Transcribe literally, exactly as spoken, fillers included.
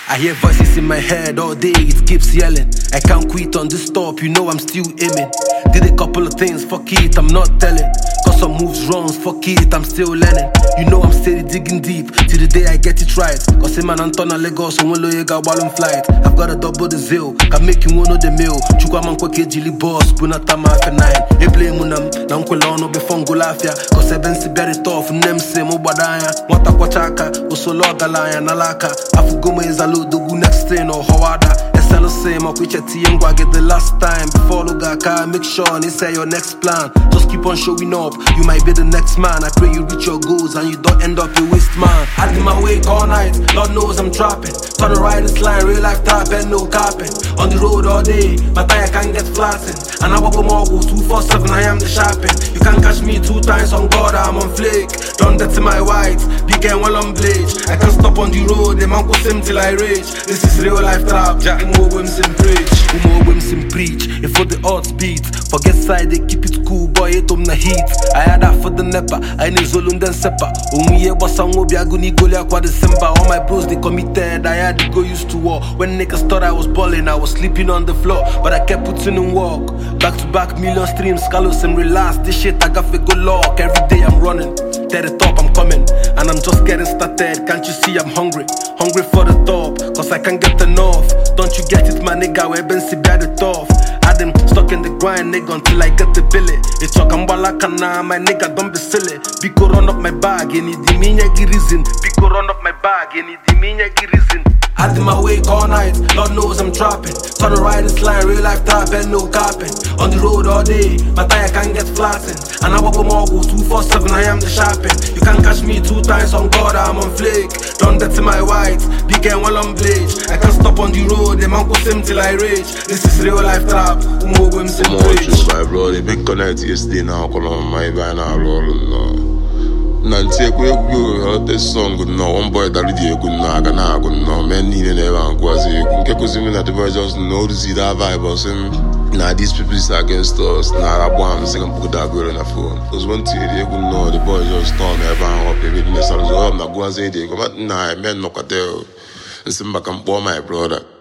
I hear voices in my head all day, it keeps yelling. I can't quit on this stop, you know I'm still aiming. Did a couple of things, fuck it, I'm not telling. Got some moves wrong, fuck it, I'm still learning. You know I'm steady digging deep, till the day I get it right. Cause a man Antona Lagos, and one lawyer got while on flight. I've got a double the zeal, can make you one of the meal. Chukwa man kweke jili boss, bunatama for nine. E play munam, na unkwela be fongo lafia. Cause I been si very tough, nem se mo badaya. Wata kwa chaka, usolo galaya nalaka. Afugoma is a ludugu next thing or hawada. Sell the same, I quit your tea and go get the last time. Before Lugaka, make sure and say your next plan. Just keep on showing up, you might be the next man. I pray you reach your goals and you don't end up a waste man. I did my wake all night, Lord knows I'm trapping. Trying to ride this line, real life tap and no capping. On the road all day, my tire can't get flattened. And I walk a mogul, two four seven, I am the shopping. You can't catch me two times on God, I'm on flake. Done that to my white, big and well on bleach. I can't stop on the road, the man go sim till I rage. This is real life trap, Jack Mo Wims and preach. Umo Wims and preach, if for the odds beat. Forget side, they keep it cool, boy, it on the heat. I had that for the nepa, I need Zolun then Sepa. Umuye wasang obi aguni golia kwa December. All my bros, they committed, I had to go used to war. When niggas thought I was balling, I was sleeping on the floor. But I kept putting in work. Back to back, million streams, Carlos and relax. This shit, I got for good luck. Every day I'm running, to the top I'm coming. And I'm just getting started, can't you see I'm hungry? Hungry for the top, cause I can't get enough. Don't you get it, my nigga, we've been see by the top. I them stuck in the grind, nigga, until I get the billet. It's talk I'm balakana, my nigga, don't be silly. Biko run up my bag, you need the minya reason. Biko run up my bag, you need the minya reason. I did my wake all night, Lord knows I'm trapping. Trying to ride this line, real life tap and no capping. On the road all day, my tire can't get flattened. And I walk a mogul, two four seven, I am the shopping. You can't catch me two times on God, I'm on flake. Done that to my white, big and well on bleach. I can't stop on the road, the man go sim till I rage. This is real life trap, Umo Wims and preach. My bro, they been connect yesterday now, come on, my van are rolling now. Nanti aku egu this song good now. One boy that really good now. Gana good now. Men need never and quasi. Unke kusimi na the boy just know to see that vibe. But saying, nah, these people is against us. Nah, that boy I'm saying put that girl on the phone. Cause one thing they good know the boy just turn everyone up. Everything is all so. I'm not going to say they come out. Nah, men knock at them. And say back and my brother.